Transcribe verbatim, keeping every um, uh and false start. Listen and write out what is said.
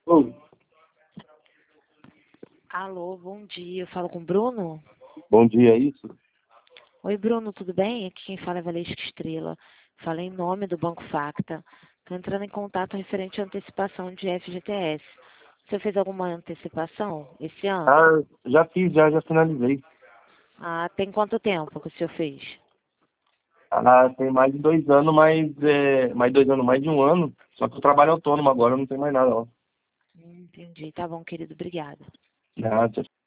Ô, Alô, bom dia. Eu falo com o Bruno? bom dia, é isso? Oi, Bruno, tudo bem? Aqui quem fala é Valesca Estrela. Fala em nome do Banco Facta. Estou entrando em contato referente à antecipação de F G T S. Você fez alguma antecipação esse ano? Ah, já fiz, já, já finalizei. Ah, tem quanto tempo que o senhor fez? Ah, tem mais de dois anos, mas é, mais de dois anos, mais de um ano. Só que eu trabalho autônomo agora, não tem mais nada, ó. Hum, entendi. Tá bom, querido. Obrigada. Nada.